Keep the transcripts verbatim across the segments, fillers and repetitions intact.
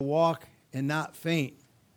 walk and not faint.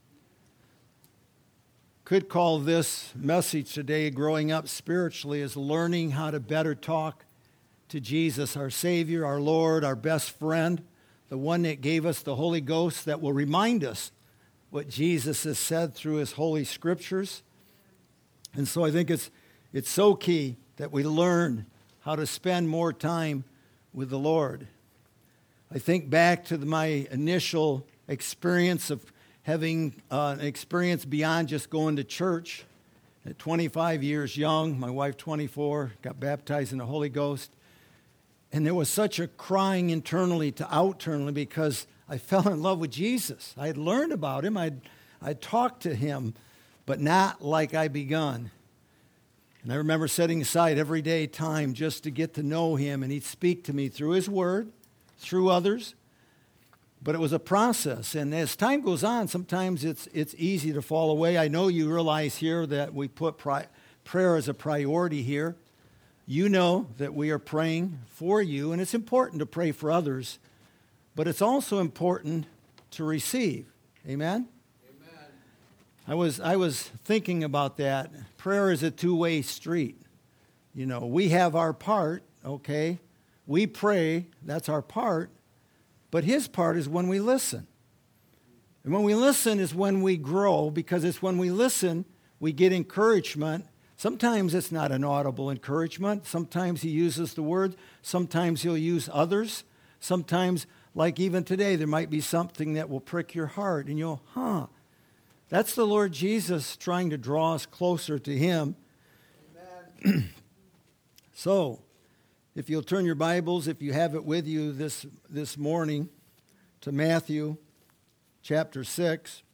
Could call this message today, Growing Up Spiritually, is learning how to better talk to Jesus, our Savior, our Lord, our best friend, the one that gave us the Holy Ghost that will remind us what Jesus has said through his Holy Scriptures. And so I think it's it's so key that we learn how to spend more time with the Lord. I think back to the, my initial experience of having uh, an experience beyond just going to church. At twenty-five years young, my wife twenty-four, got baptized in the Holy Ghost. And there was such a crying internally to outernally because I fell in love with Jesus. I had learned about him. I'd, I'd talked to him, but not like I begun. And I remember setting aside every day time just to get to know him, and he'd speak to me through his word, through others. But it was a process, and as time goes on, sometimes it's it's easy to fall away. I know you realize here that we put pri- prayer as a priority here. You know that we are praying for you, and it's important to pray for others, but it's also important to receive. Amen? Amen. I was I was thinking about that. Prayer is a two-way street. You know, we have our part, okay? We pray, that's our part. But his part is when we listen. And when we listen is when we grow, because it's when we listen we get encouragement. Sometimes it's not an audible encouragement. Sometimes he uses the word. Sometimes he'll use others. Sometimes, like even today, there might be something that will prick your heart. And you'll, huh, that's the Lord Jesus trying to draw us closer to him. Amen. So, if you'll turn your Bibles, if you have it with you this, this morning, to Matthew chapter six.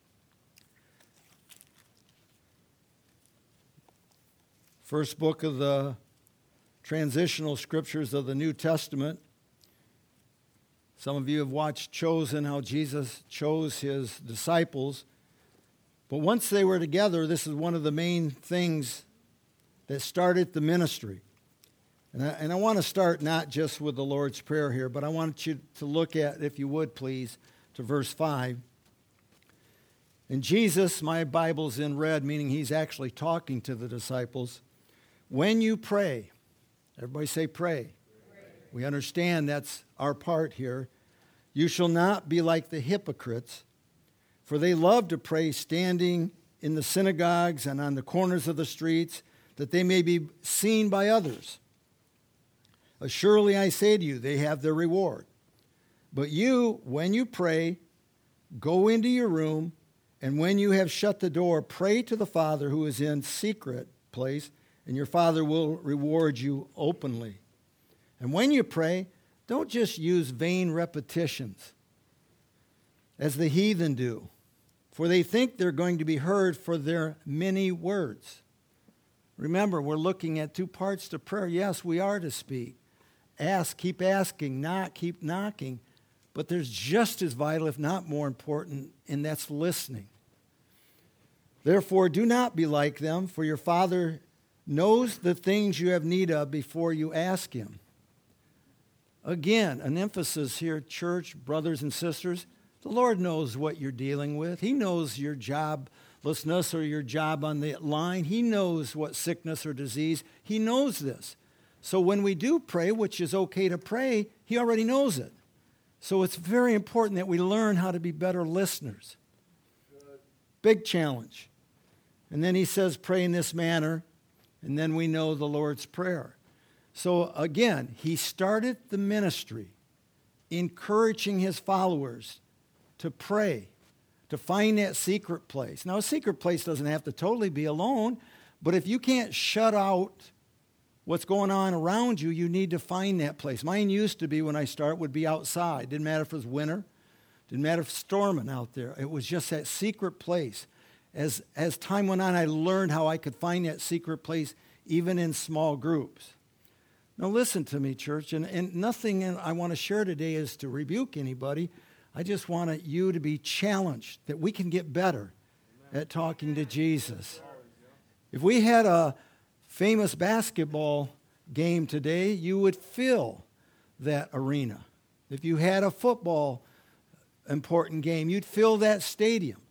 First book of the transitional scriptures of the New Testament. Some of you have watched Chosen, how Jesus chose his disciples. But once they were together, this is one of the main things that started the ministry. And I, and I want to start not just with the Lord's Prayer here, but I want you to look at, if you would please, to verse five. And Jesus, my Bible's in red, meaning he's actually talking to the disciples. When you pray, everybody say pray. Pray. We understand that's our part here. You shall not be like the hypocrites, for they love to pray standing in the synagogues and on the corners of the streets, that they may be seen by others. Surely I say to you, they have their reward. But you, when you pray, go into your room, and when you have shut the door, pray to the Father who is in secret place, and your Father will reward you openly. And when you pray, don't just use vain repetitions, as the heathen do, for they think they're going to be heard for their many words. Remember, we're looking at two parts to prayer. Yes, we are to speak. Ask, keep asking, knock, keep knocking. But there's just as vital, if not more important, and that's listening. Therefore, do not be like them, for your Father knows the things you have need of before you ask him. Again, an emphasis here, church, brothers and sisters. The Lord knows what you're dealing with. He knows your joblessness or your job on the line. He knows what sickness or disease. He knows this. So when we do pray, which is okay to pray, he already knows it. So it's very important that we learn how to be better listeners. Good. Big challenge. And then he says, pray in this manner, and then we know the Lord's Prayer. So again, he started the ministry encouraging his followers to pray, to find that secret place. Now, a secret place doesn't have to totally be alone, but if you can't shut out what's going on around you, you need to find that place. Mine used to be, when I start, would be outside. Didn't matter if it was winter. Didn't matter if it was storming out there. It was just that secret place. As, as time went on, I learned how I could find that secret place even in small groups. Now listen to me, church, and, and nothing I want to share today is to rebuke anybody. I just want you to be challenged that we can get better at talking to Jesus. If we had a famous basketball game today, you would fill that arena. If you had a football important game. You'd fill that stadium.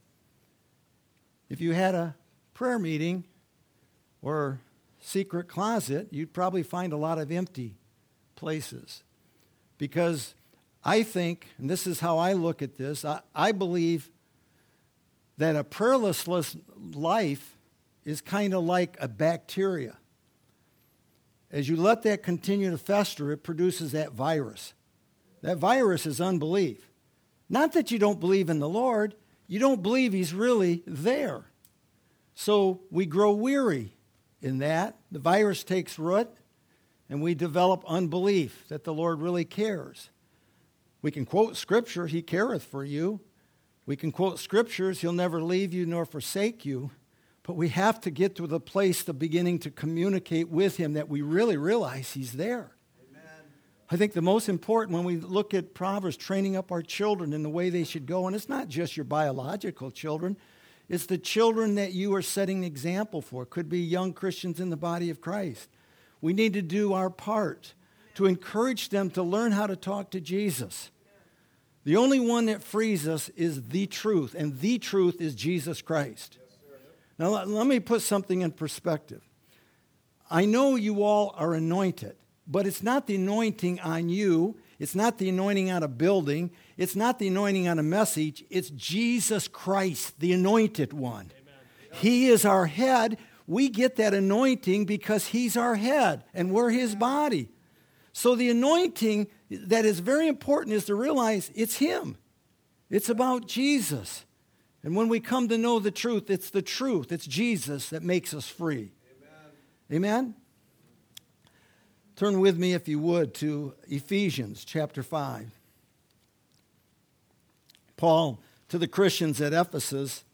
If you had a prayer meeting or secret closet, you'd probably find a lot of empty places. Because I think, and this is how I look at this, I, I believe that a prayerless life is kind of like a bacteria. As you let that continue to fester, it produces that virus. That virus is unbelief. Not that you don't believe in the Lord, you don't believe He's really there. So we grow weary in that. The virus takes root, and we develop unbelief that the Lord really cares. We can quote Scripture, He careth for you. We can quote Scriptures, He'll never leave you nor forsake you. But we have to get to the place of beginning to communicate with Him that we really realize He's there. Amen. I think the most important when we look at Proverbs, training up our children in the way they should go, and it's not just your biological children, it's the children that you are setting an example for. It could be young Christians in the body of Christ. We need to do our part to encourage them to learn how to talk to Jesus. The only one that frees us is the truth, and the truth is Jesus Christ. Now, let, let me put something in perspective. I know you all are anointed, but it's not the anointing on you. It's not the anointing on a building. It's not the anointing on a message. It's Jesus Christ, the anointed one. Amen. He is our head. We get that anointing because He's our head, and we're His body. So the anointing that is very important is to realize it's Him. It's about Jesus. And when we come to know the truth, it's the truth. It's Jesus that makes us free. Amen? Amen? Turn with me, if you would, to Ephesians chapter five. Paul, to the Christians at Ephesus,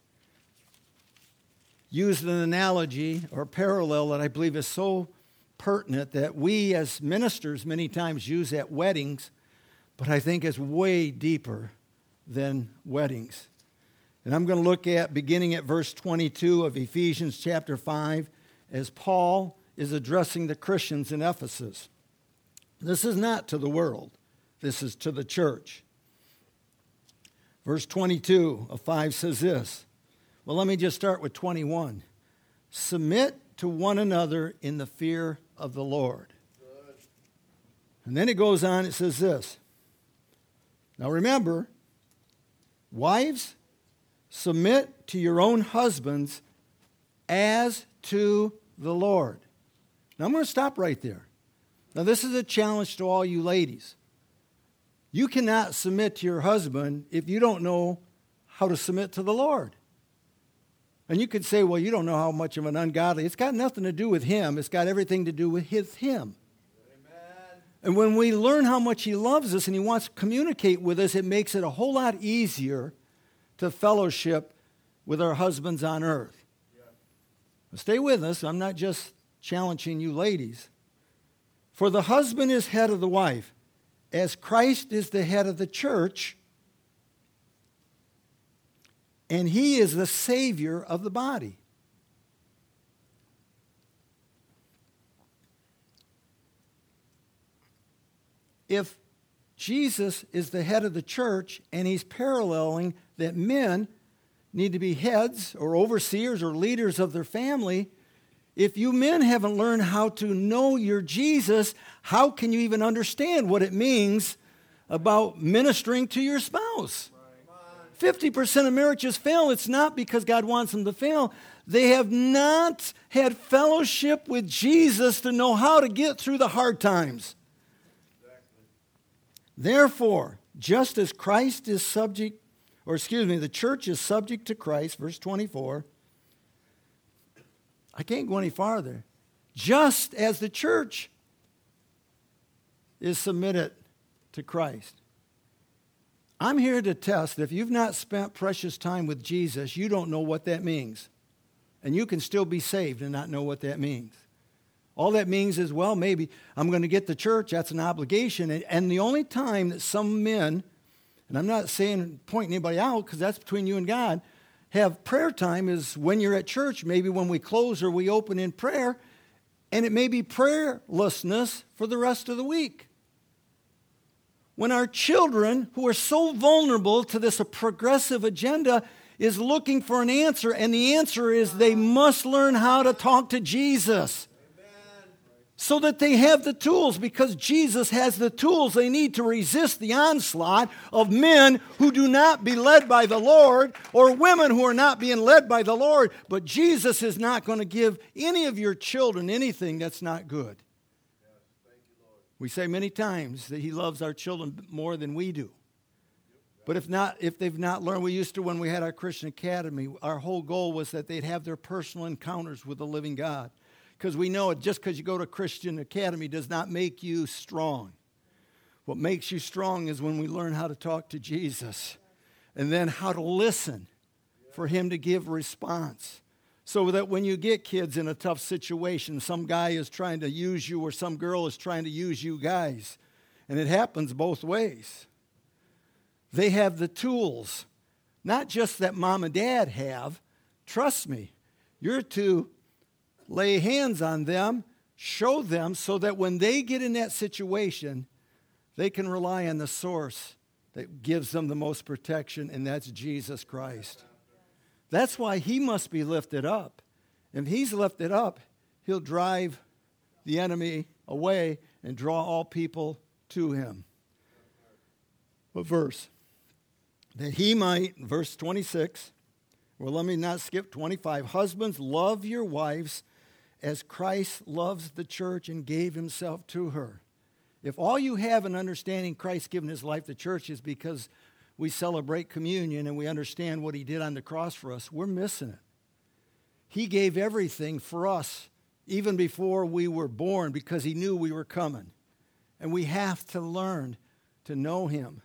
used an analogy or parallel that I believe is so pertinent that we as ministers many times use at weddings, but I think is way deeper than weddings. And I'm going to look at, beginning at verse twenty-two of Ephesians chapter five, as Paul is addressing the Christians in Ephesus. This is not to the world. This is to the church. Verse twenty-two of five says this. Well, let me just start with twenty-one. Submit to one another in the fear of the Lord. Good. And then it goes on, it says this. Now remember, wives, submit to your own husbands as to the Lord. Now I'm going to stop right there. Now this is a challenge to all you ladies. You cannot submit to your husband if you don't know how to submit to the Lord. And you could say, well, you don't know how much of an ungodly. It's got nothing to do with him. It's got everything to do with his him. Amen. And when we learn how much He loves us and He wants to communicate with us, it makes it a whole lot easier to fellowship with our husbands on earth. Yeah. Stay with us. I'm not just challenging you ladies. For the husband is head of the wife, as Christ is the head of the church, and He is the Savior of the body. If Jesus is the head of the church and He's paralleling that men need to be heads or overseers or leaders of their family, if you men haven't learned how to know your Jesus, how can you even understand what it means about ministering to your spouse? fifty percent of marriages fail. It's not because God wants them to fail. They have not had fellowship with Jesus to know how to get through the hard times. Exactly. Therefore, just as Christ is subject, or excuse me, the church is subject to Christ, verse twenty-four. I can't go any farther. Just as the church is submitted to Christ. I'm here to test that if you've not spent precious time with Jesus, you don't know what that means. And you can still be saved and not know what that means. All that means is, well, maybe I'm going to get to church. That's an obligation. And the only time that some men, and I'm not saying pointing anybody out because that's between you and God, have prayer time is when you're at church, maybe when we close or we open in prayer, and it may be prayerlessness for the rest of the week. when our children, who are so vulnerable to this progressive agenda, is looking for an answer, and the answer is they must learn how to talk to Jesus. So that they have the tools, because Jesus has the tools they need to resist the onslaught of men who do not be led by the Lord, or women who are not being led by the Lord. But Jesus is not going to give any of your children anything that's not good. We say many times that he loves our children more than we do. But if not, if they've not learned, we used to, when we had our Christian Academy, our whole goal was that they'd have their personal encounters with the living God. Because we know it, just because you go to Christian Academy does not make you strong. What makes you strong is when we learn how to talk to Jesus, and then how to listen for him to give response. So that when you get kids in a tough situation, some guy is trying to use you or some girl is trying to use you guys, and it happens both ways. They have the tools, not just that mom and dad have. Trust me, you're to lay hands on them, show them, so that when they get in that situation, they can rely on the source that gives them the most protection, and that's Jesus Christ. That's why he must be lifted up. If he's lifted up, he'll drive the enemy away and draw all people to him. What verse? That he might, verse twenty-six, well, let me not skip twenty-five. Husbands, love your wives as Christ loves the church and gave himself to her. If all you have in understanding Christ giving his life to the church is because we celebrate communion and we understand what he did on the cross for us, we're missing it. He gave everything for us even before we were born because he knew we were coming. And we have to learn to know him.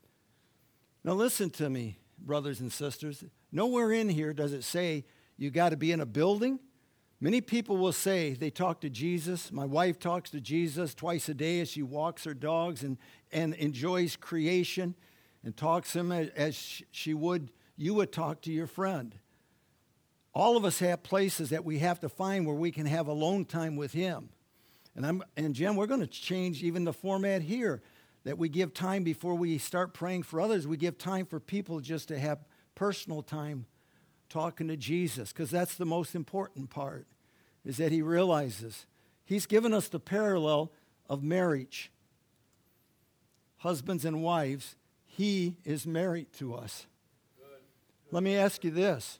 Now listen to me, brothers and sisters. Nowhere in here does it say you got to be in a building. Many people will say they talk to Jesus. My wife talks to Jesus twice a day as she walks her dogs and, and enjoys creation and talks to him as, as she would, you would talk to your friend. All of us have places that we have to find where we can have alone time with him. And I'm and Jen, we're going to change even the format here, that we give time before we start praying for others. We give time for people just to have personal time talking to Jesus, because that's the most important part, is that he realizes he's given us the parallel of marriage. Husbands and wives, he is married to us. Good. Good. Let me ask you this.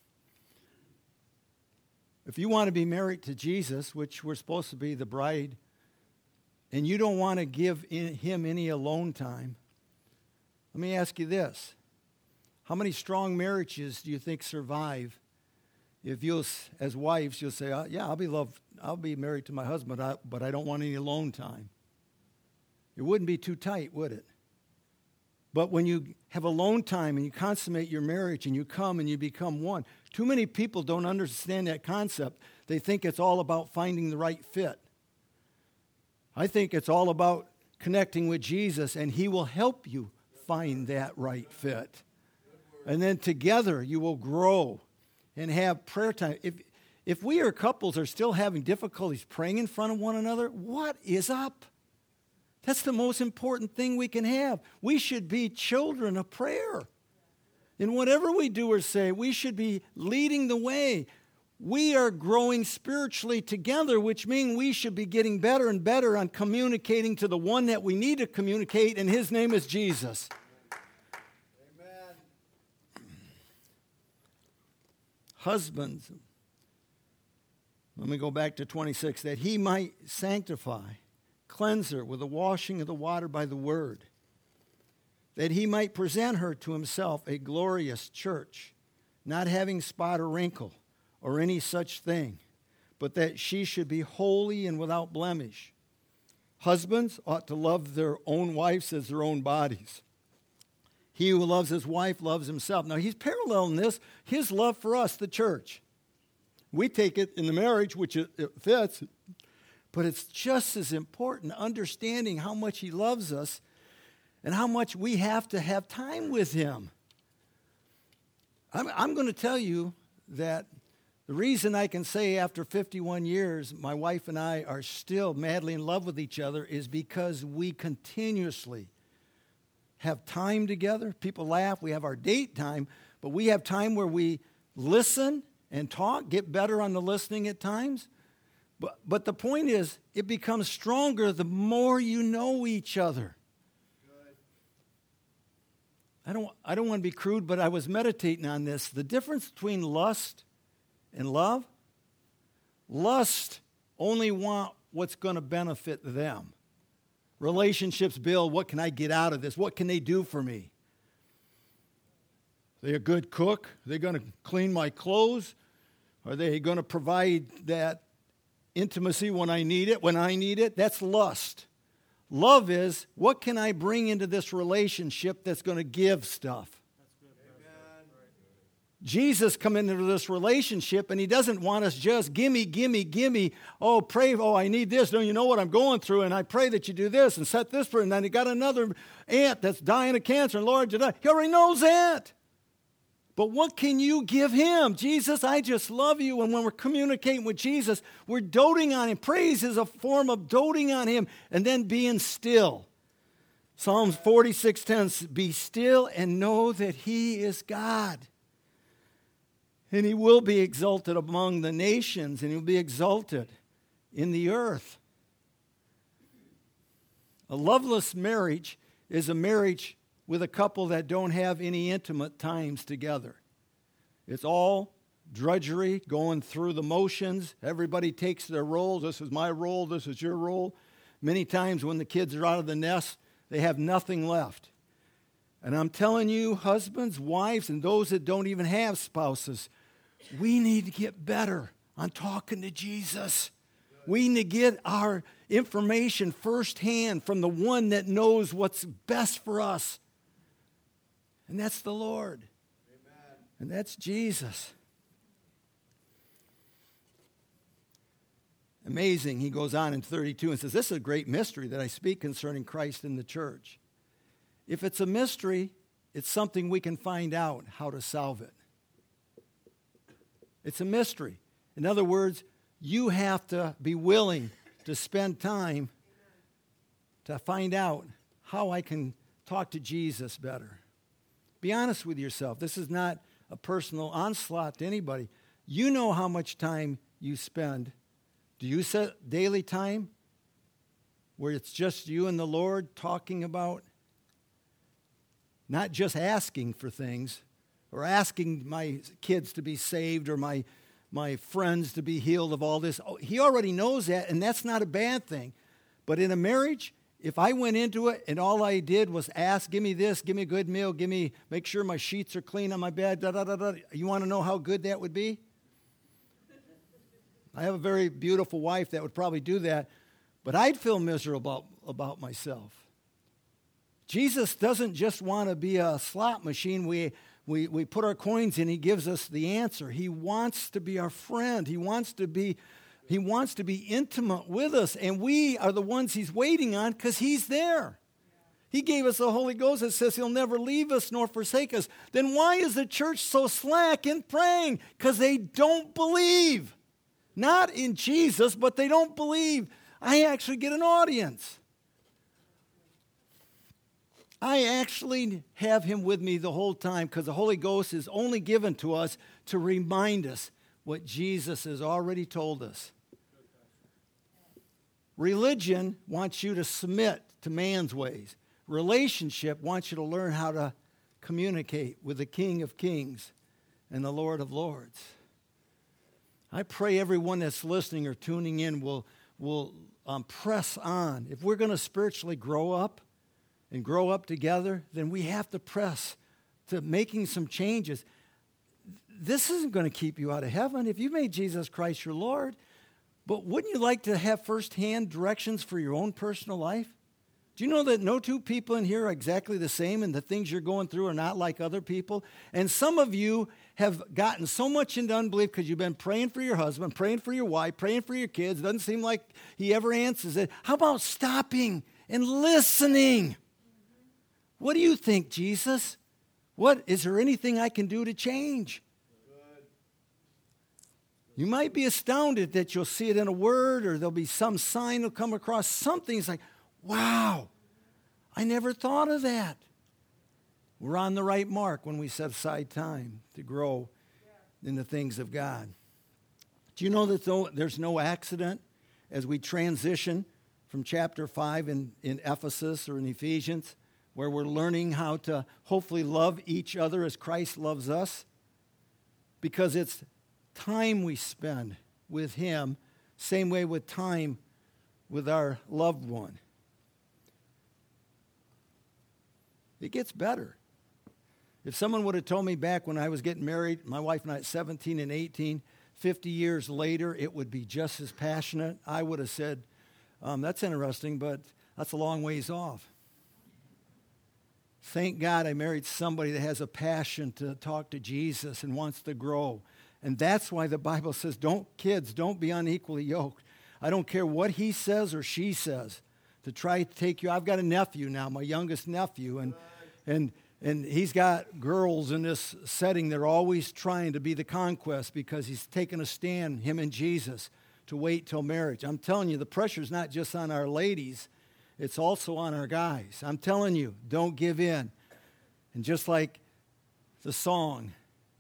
If you want to be married to Jesus, which we're supposed to be the bride, and you don't want to give him any alone time, let me ask you this. How many strong marriages do you think survive if you'll, as wives, you'll say, yeah, I'll be loved, I'll be married to my husband, but I don't want any alone time? It wouldn't be too tight, would it? But when you have alone time and you consummate your marriage and you come and you become one, too many people don't understand that concept. They think it's all about finding the right fit. I think it's all about connecting with Jesus, and he will help you find that right fit. And then together you will grow and have prayer time. If, if we are couples are still having difficulties praying in front of one another, what is up? That's the most important thing we can have. We should be children of prayer. In whatever we do or say, we should be leading the way. We are growing spiritually together, which means we should be getting better and better on communicating to the one that we need to communicate, and his name is Jesus. Amen. Husbands, let me go back to twenty-six, that he might sanctify, cleanse her with the washing of the water by the word, that he might present her to himself a glorious church, not having spot or wrinkle or any such thing, but that she should be holy and without blemish. Husbands ought to love their own wives as their own bodies. He who loves his wife loves himself. Now, he's paralleling this, his love for us, the church. We take it in the marriage, which it, it fits, but it's just as important understanding how much he loves us and how much we have to have time with him. I'm, I'm going to tell you that the reason I can say after fifty-one years my wife and I are still madly in love with each other is because we continuously have time together. People laugh. We have our date time, but we have time where we listen and talk, get better on the listening at times. But, but the point is, it becomes stronger the more you know each other. Good. I don't, I don't want to be crude, but I was meditating on this. The difference between lust and love, lust only want what's going to benefit them. Relationships build, what can I get out of this? What can they do for me? Are they a good cook? Are they going to clean my clothes? Are they going to provide that intimacy when I need it, when I need it? That's lust. Love is, what can I bring into this relationship that's going to give stuff? Jesus come into this relationship, and he doesn't want us just gimme, gimme, gimme. Oh, pray, oh, I need this. Don't you know what I'm going through? And I pray that you do this and set this for, and then he got another aunt that's dying of cancer. And Lord, he already knows that. But what can you give him? Jesus, I just love you. And when we're communicating with Jesus, we're doting on him. Praise is a form of doting on him and then being still. Psalms forty-six ten, be still and know that he is God. And he will be exalted among the nations, and he'll be exalted in the earth. A loveless marriage is a marriage with a couple that don't have any intimate times together. It's all drudgery, going through the motions. Everybody takes their roles. This is my role. This is your role. Many times when the kids are out of the nest, they have nothing left. And I'm telling you, husbands, wives, and those that don't even have spouses, we need to get better on talking to Jesus. We need to get our information firsthand from the one that knows what's best for us. And that's the Lord. Amen. And that's Jesus. Amazing. He goes on in thirty-two and says, this is a great mystery that I speak concerning Christ in the church. If it's a mystery, it's something we can find out how to solve it. It's a mystery. In other words, you have to be willing to spend time to find out how I can talk to Jesus better. Be honest with yourself. This is not a personal onslaught to anybody. You know how much time you spend. Do you set daily time where it's just you and the Lord talking about, not just asking for things, or asking my kids to be saved or my, my friends to be healed of all this? Oh, he already knows that, and that's not a bad thing. But in a marriage, if I went into it and all I did was ask, give me this, give me a good meal, give me, make sure my sheets are clean on my bed, da da da da. You want to know how good that would be? I have a very beautiful wife that would probably do that, but I'd feel miserable about, about myself. Jesus doesn't just want to be a slot machine. We We, we put our coins in, he gives us the answer. He wants to be our friend. He wants to be, he wants to be intimate with us, and we are the ones he's waiting on because he's there. He gave us the Holy Ghost that says he'll never leave us nor forsake us. Then why is the church so slack in praying? Because they don't believe. Not in Jesus, but they don't believe. I actually get an audience. I actually have him with me the whole time because the Holy Ghost is only given to us to remind us what Jesus has already told us. Religion wants you to submit to man's ways. Relationship wants you to learn how to communicate with the King of Kings and the Lord of Lords. I pray everyone that's listening or tuning in will, will um, press on. If we're going to spiritually grow up, and grow up together, then we have to press to making some changes. This isn't going to keep you out of heaven if you made Jesus Christ your Lord. But wouldn't you like to have firsthand directions for your own personal life? Do you know that no two people in here are exactly the same, and the things you're going through are not like other people? And some of you have gotten so much into unbelief because you've been praying for your husband, praying for your wife, praying for your kids. It doesn't seem like he ever answers it. How about stopping and listening? What do you think, Jesus? What, is there anything I can do to change? Good. You might be astounded that you'll see it in a word, or there'll be some sign that'll come across something. It's like, wow, I never thought of that. We're on the right mark when we set aside time to grow in the things of God. Do you know that there's no accident as we transition from chapter five in, in Ephesus or in Ephesians, where we're learning how to hopefully love each other as Christ loves us? Because it's time we spend with him, same way with time with our loved one. It gets better. If someone would have told me back when I was getting married, my wife and I at seventeen and eighteen, fifty years later, it would be just as passionate, I would have said, um, that's interesting, but that's a long ways off. Thank God I married somebody that has a passion to talk to Jesus and wants to grow. And that's why the Bible says, don't, kids, don't be unequally yoked. I don't care what he says or she says to try to take you. I've got a nephew now, my youngest nephew, and and and he's got girls in this setting. They're always trying to be the conquest because he's taken a stand, him and Jesus, to wait till marriage. I'm telling you, the pressure's not just on our ladies, it's also on our guys. I'm telling you, don't give in. And just like the song,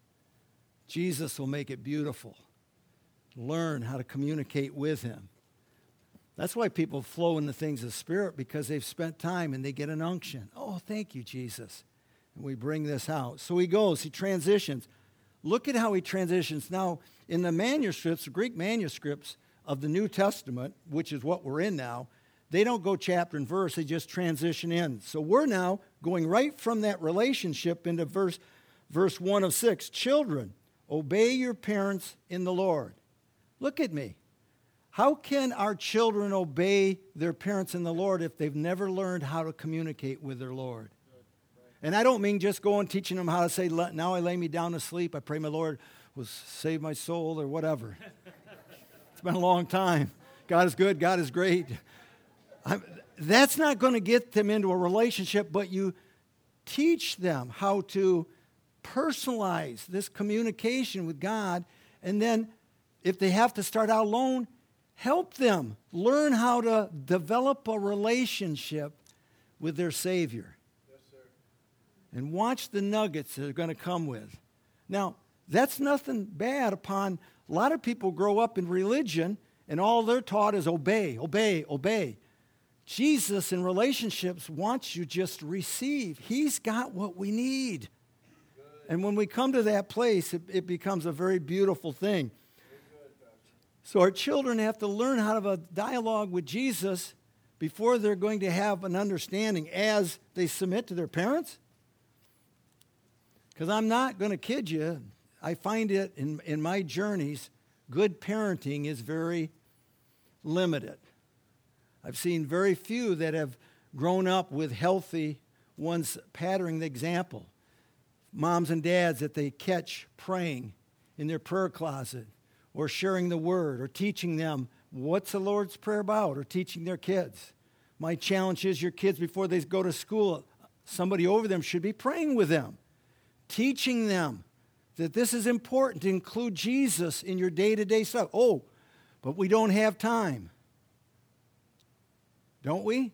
Jesus will make it beautiful. Learn how to communicate with him. That's why people flow in the things of Spirit, because they've spent time and they get an unction. Oh, thank you, Jesus. And we bring this out. So he goes, he transitions. Look at how he transitions. Now, in the manuscripts, the Greek manuscripts of the New Testament, which is what we're in now, they don't go chapter and verse, they just transition in. So we're now going right from that relationship into verse, verse one of six. Children, obey your parents in the Lord. Look at me. How can our children obey their parents in the Lord if they've never learned how to communicate with their Lord? And I don't mean just going teaching them how to say, now I lay me down to sleep. I pray my Lord will save my soul or whatever. It's been a long time. God is good. God is great. I'm, that's not going to get them into a relationship, but you teach them how to personalize this communication with God. And then if they have to start out alone, help them learn how to develop a relationship with their Savior. Yes, sir. And watch the nuggets that are going to come with. Now, that's nothing bad upon, a lot of people grow up in religion and all they're taught is obey, obey, obey. Jesus in relationships wants you just to receive. He's got what we need. Good. And when we come to that place, it, it becomes a very beautiful thing. Good, so our children have to learn how to have a dialogue with Jesus before they're going to have an understanding as they submit to their parents. Because I'm not going to kid you. I find it in, in my journeys, good parenting is very limited. I've seen very few that have grown up with healthy ones patterning the example. Moms and dads that they catch praying in their prayer closet or sharing the word or teaching them what's the Lord's Prayer about or teaching their kids. My challenge is your kids before they go to school, somebody over them should be praying with them, teaching them that this is important to include Jesus in your day-to-day stuff. Oh, but we don't have time. Don't we?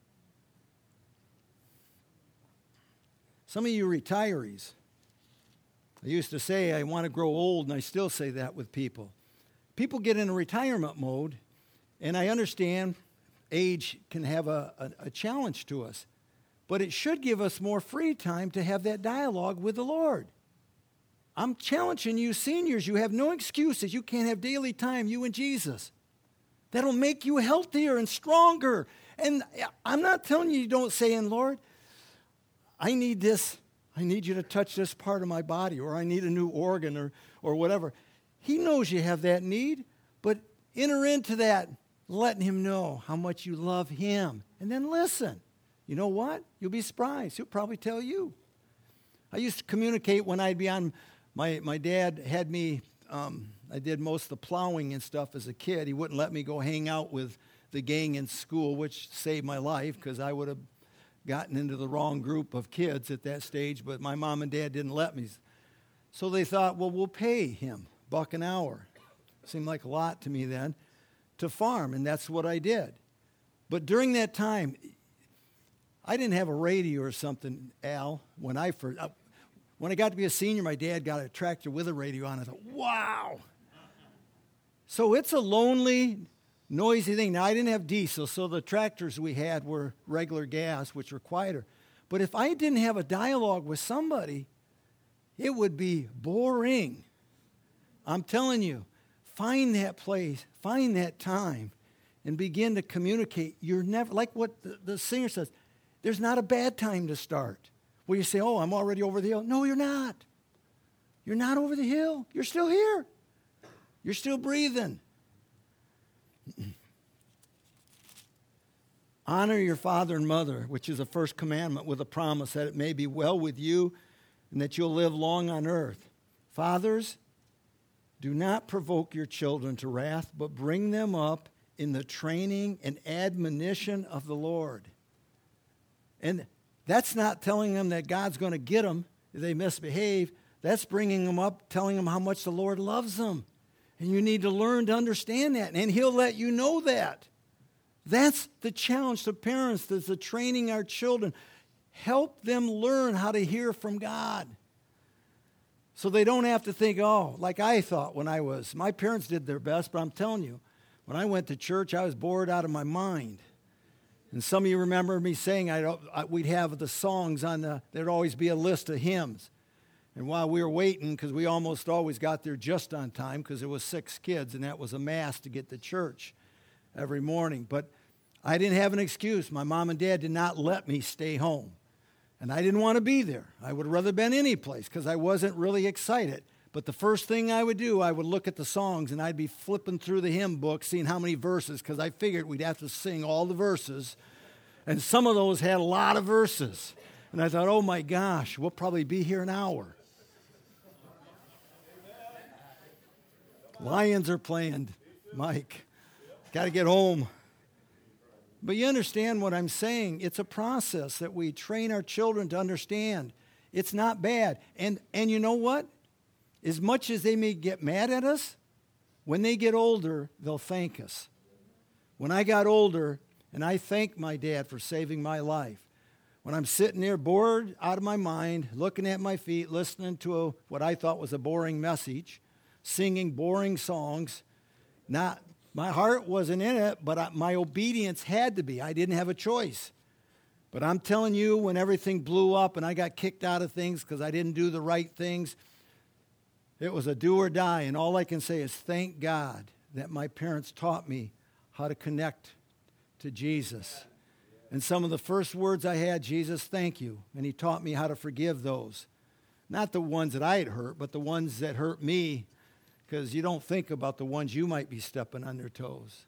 Some of you retirees, I used to say I want to grow old, and I still say that with people. People get in a retirement mode, and I understand age can have a, a, a challenge to us, but it should give us more free time to have that dialogue with the Lord. I'm challenging you seniors, you have no excuses. You can't have daily time, you and Jesus. That'll make you healthier and stronger. And I'm not telling you you don't say, in Lord, I need this. I need you to touch this part of my body, or I need a new organ, or, or whatever. He knows you have that need, but enter into that, letting him know how much you love him. And then listen. You know what? You'll be surprised. He'll probably tell you. I used to communicate when I'd be on, my, my dad had me, um, I did most of the plowing and stuff as a kid. He wouldn't let me go hang out with the gang in school, which saved my life because I would have gotten into the wrong group of kids at that stage, but my mom and dad didn't let me. So they thought, well, we'll pay him a buck an hour. Seemed like a lot to me then to farm, and that's what I did. But during that time, I didn't have a radio or something, Al, when I first, uh, when I got to be a senior, my dad got a tractor with a radio on. I thought, wow. So it's a lonely, noisy thing. Now, I didn't have diesel, so the tractors we had were regular gas, which were quieter. But if I didn't have a dialogue with somebody, it would be boring. I'm telling you, find that place, find that time, and begin to communicate. You're never, like what the, the singer says, there's not a bad time to start. Where you say, oh, I'm already over the hill. No, you're not. You're not over the hill. You're still here. You're still breathing. Honor your father and mother, which is the first commandment, with a promise that it may be well with you and that you'll live long on earth. Fathers, do not provoke your children to wrath, but bring them up in the training and admonition of the Lord. And that's not telling them that God's going to get them if they misbehave. That's bringing them up, telling them how much the Lord loves them. And you need to learn to understand that, and He'll let you know that. That's the challenge to parents, that's the training our children. Help them learn how to hear from God. So they don't have to think, oh, like I thought when I was. My parents did their best, but I'm telling you, when I went to church, I was bored out of my mind. And some of you remember me saying I'd, we'd have the songs on the, there'd always be a list of hymns. And while we were waiting, because we almost always got there just on time, because there was six kids, and that was a mass to get to church every morning. But I didn't have an excuse. My mom and dad did not let me stay home. And I didn't want to be there. I would have rather been any place, because I wasn't really excited. But the first thing I would do, I would look at the songs, and I'd be flipping through the hymn book, seeing how many verses, because I figured we'd have to sing all the verses. And some of those had a lot of verses. And I thought, oh my gosh, we'll probably be here an hour. Lions are playing, Mike. Got to get home. But you understand what I'm saying. It's a process that we train our children to understand. It's not bad. And, and you know what? As much as they may get mad at us, when they get older, they'll thank us. When I got older, and I thanked my dad for saving my life, when I'm sitting there bored out of my mind, looking at my feet, listening to a, what I thought was a boring message, singing boring songs, not my heart wasn't in it, but I, my obedience had to be. I didn't have a choice. But I'm telling you, when everything blew up and I got kicked out of things because I didn't do the right things, it was a do or die. And all I can say is thank God that my parents taught me how to connect to Jesus. And some of the first words I had, Jesus, thank you. And He taught me how to forgive those. Not the ones that I had hurt, but the ones that hurt me, because you don't think about the ones you might be stepping on their toes.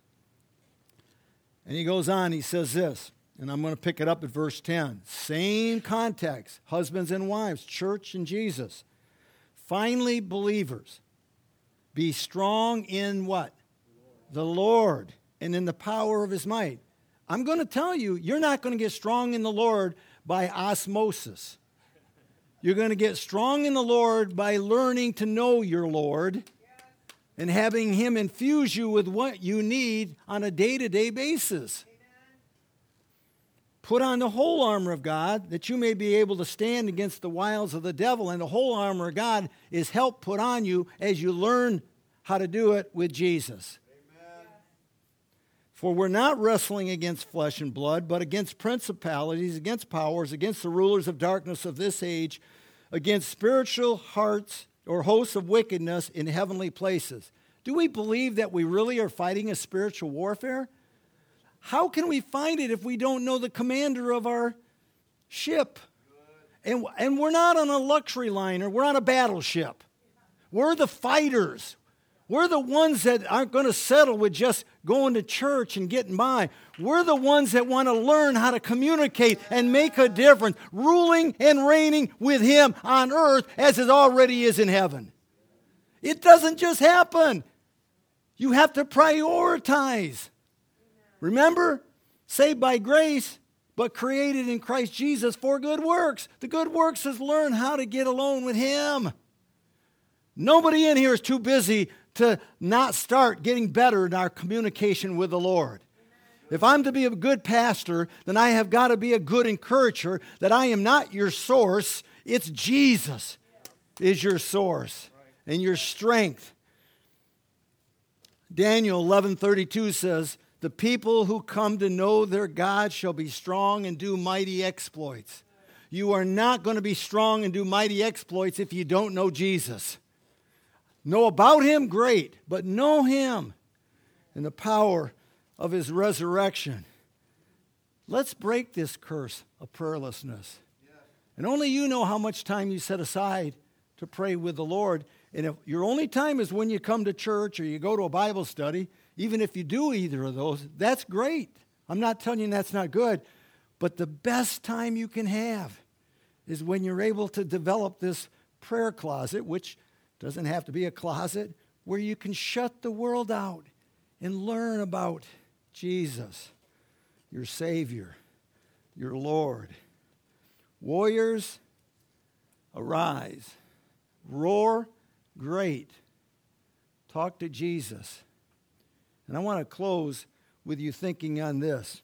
And he goes on, he says this, and I'm going to pick it up at verse ten. Same context, husbands and wives, church and Jesus. Finally, believers, be strong in what? The Lord, and in the power of His might. I'm going to tell you, you're not going to get strong in the Lord by osmosis. You're going to get strong in the Lord by learning to know your Lord and having Him infuse you with what you need on a day-to-day basis. Amen. Put on the whole armor of God that you may be able to stand against the wiles of the devil. And the whole armor of God is help put on you as you learn how to do it with Jesus. Amen. For we're not wrestling against flesh and blood, but against principalities, against powers, against the rulers of darkness of this age, against spiritual hearts or hosts of wickedness in heavenly places. Do we believe that we really are fighting a spiritual warfare? How can we fight it if we don't know the commander of our ship? And, and we're not on a luxury liner. We're on a battleship. We're the fighters. We're the ones that aren't going to settle with just going to church and getting by. We're the ones that want to learn how to communicate and make a difference, ruling and reigning with Him on earth as it already is in heaven. It doesn't just happen. You have to prioritize. Remember, saved by grace, but created in Christ Jesus for good works. The good works is learn how to get alone with Him. Nobody in here is too busy to not start getting better in our communication with the Lord. If I'm to be a good pastor, then I have got to be a good encourager, that I am not your source. It's Jesus is your source and your strength. Daniel eleven thirty-two says, the people who come to know their God shall be strong and do mighty exploits. You are not going to be strong and do mighty exploits if you don't know Jesus. Know about him, great, but know him and the power of his resurrection. Let's break this curse of prayerlessness. And only you know how much time you set aside to pray with the Lord. And if your only time is when you come to church or you go to a Bible study, even if you do either of those, that's great. I'm not telling you that's not good. But the best time you can have is when you're able to develop this prayer closet, which doesn't have to be a closet, where you can shut the world out and learn about Jesus, your Savior, your Lord. Warriors, arise. Roar, great. Talk to Jesus. And I want to close with you thinking on this.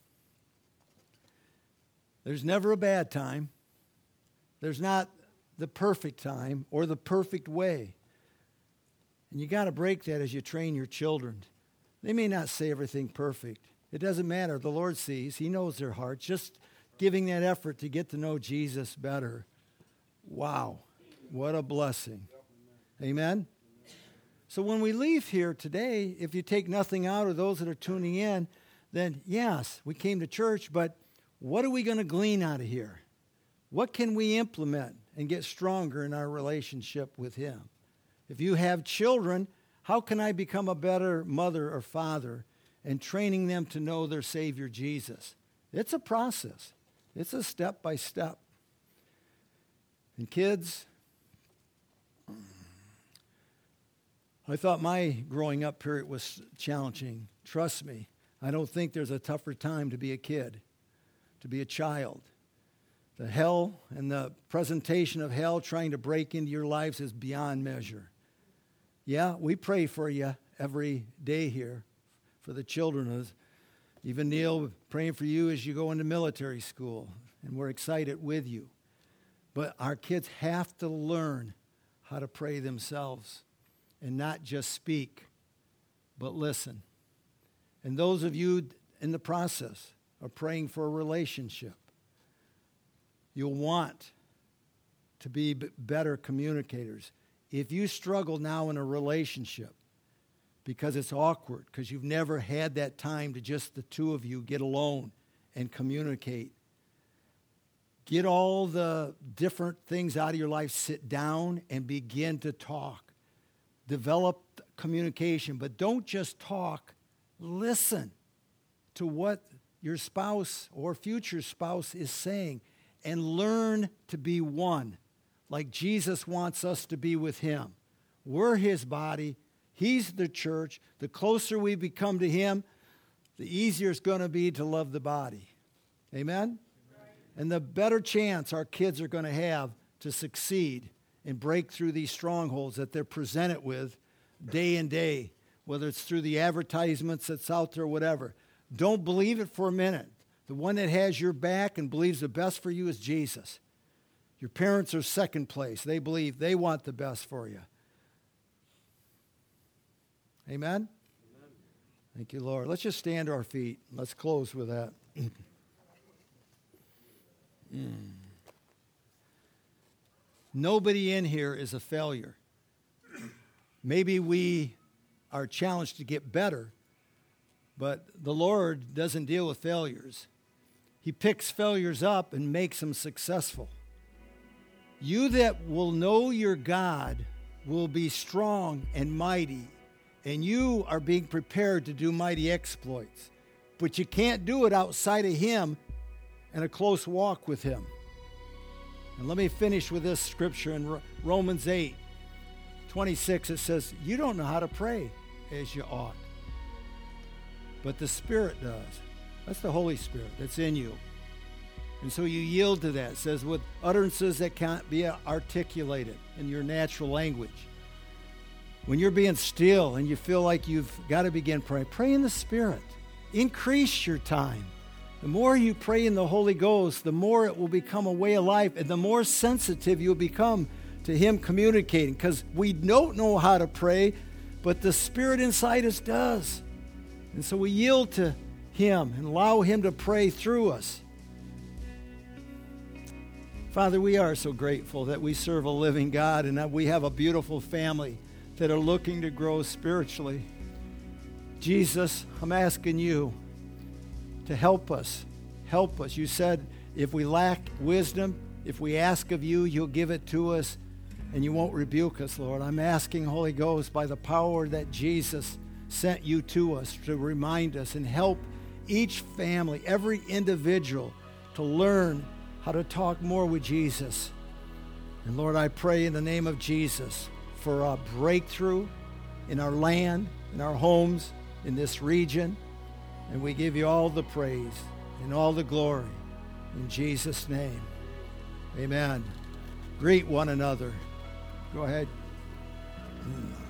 There's never a bad time. There's not the perfect time or the perfect way. And you got to break that as you train your children. They may not say everything perfect. It doesn't matter. The Lord sees. He knows their hearts. Just giving that effort to get to know Jesus better. Wow. What a blessing. Amen? So when we leave here today, if you take nothing out of those that are tuning in, then yes, we came to church, but what are we going to glean out of here? What can we implement and get stronger in our relationship with him? If you have children, how can I become a better mother or father and training them to know their Savior Jesus? It's a process. It's a step by step. And kids, I thought my growing up period was challenging. Trust me, I don't think there's a tougher time to be a kid, to be a child. The hell and the presentation of hell trying to break into your lives is beyond measure. Yeah, we pray for you every day here, for the children. Even Neil, praying for you as you go into military school, and we're excited with you. But our kids have to learn how to pray themselves and not just speak, but listen. And those of you in the process of praying for a relationship, you'll want to be better communicators. If you struggle now in a relationship because it's awkward, because you've never had that time to just the two of you get alone and communicate, get all the different things out of your life, sit down and begin to talk. Develop communication, but don't just talk. Listen to what your spouse or future spouse is saying and learn to be one, like Jesus wants us to be with him. We're his body. He's the church. The closer we become to him, the easier it's going to be to love the body. Amen? And the better chance our kids are going to have to succeed and break through these strongholds that they're presented with day and day, whether it's through the advertisements that's out there or whatever. Don't believe it for a minute. The one that has your back and believes the best for you is Jesus. Your parents are second place. They believe they want the best for you. Amen? Amen. Thank you, Lord. Let's just stand to our feet. Let's close with that. mm. Nobody in here is a failure. Maybe we are challenged to get better, but the Lord doesn't deal with failures. He picks failures up and makes them successful. You that will know your God will be strong and mighty, and you are being prepared to do mighty exploits. But you can't do it outside of him and a close walk with him. And let me finish with this scripture in Romans eight twenty-six. It says, you don't know how to pray as you ought, but the Spirit does. That's the Holy Spirit that's in you. And so you yield to that. It says, with utterances that can't be articulated in your natural language. When you're being still and you feel like you've got to begin praying, pray in the Spirit. increase your time. The more you pray in the Holy Ghost, the more it will become a way of life, and the more sensitive you'll become to Him communicating, because we don't know how to pray, but the Spirit inside us does. And so we yield to Him and allow Him to pray through us. Father, we are so grateful that we serve a living God and that we have a beautiful family that are looking to grow spiritually. Jesus, I'm asking you to help us. Help us. You said if we lack wisdom, if we ask of you, you'll give it to us and you won't rebuke us, Lord. I'm asking, Holy Ghost, by the power that Jesus sent you to us to remind us and help each family, every individual to learn how to talk more with Jesus. And Lord, I pray in the name of Jesus for a breakthrough in our land, in our homes, in this region. And we give you all the praise and all the glory in Jesus' name. Amen. Greet one another. Go ahead.